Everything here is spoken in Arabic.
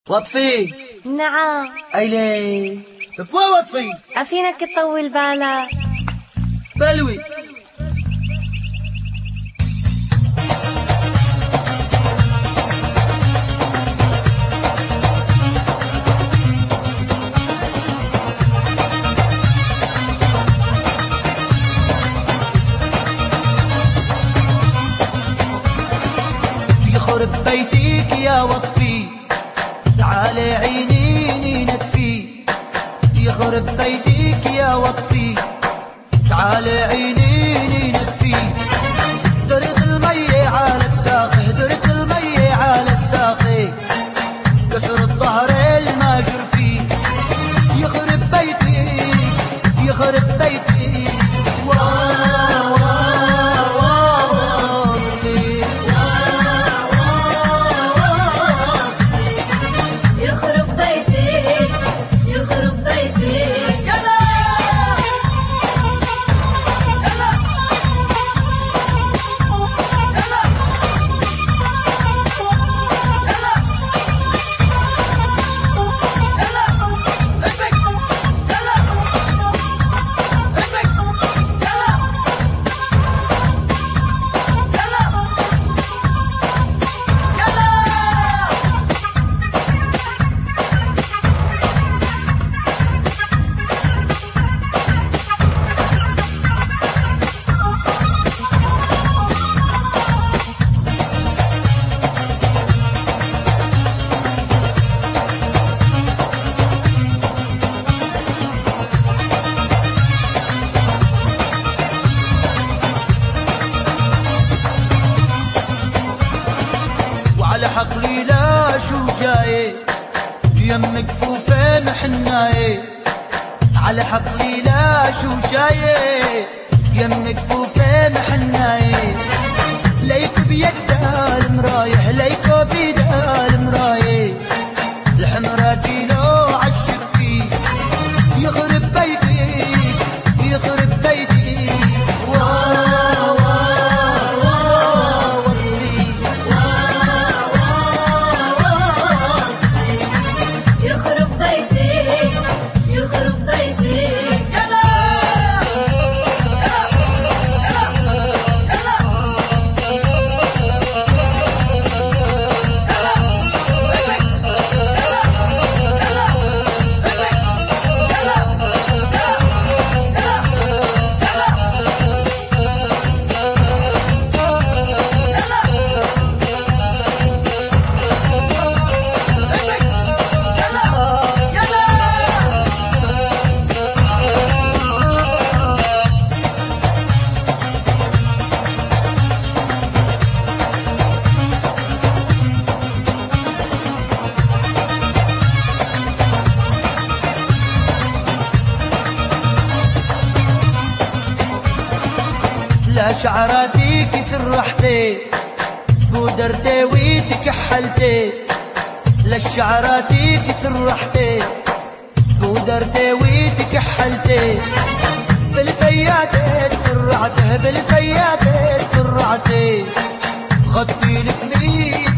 وطفي. نعم. ايلي بوا وطفي. عفينك تطول بالك. بلوي. يخرب بيتك يا وطفي، تعالي عينيني ندفي. يخرب بيتك يا وطفي، تعالي عينيني ندفي. درت المية على الساقي، درت المية على الساقي، كسر الظهر الماجر فيه. يخرب بيتك، يخرب بيتك. على حقلي لا شو جاي يمك كفوفه محناي. على حقلي لا شو جاي يمك كفوفه محناي. ليك بيده المرايح، ليك بيده المرايح، الحمرا كيلو عالشف فيه. يخرب بيتي، يخرب بيتي. لا شعراتيك سرحتي، بودرتي وتكحلتي. لا شعراتيك سرحتي، بودرتي وتكحلتي. بالفيات تفرعته، بالفيات تفرعتي. خدتي لك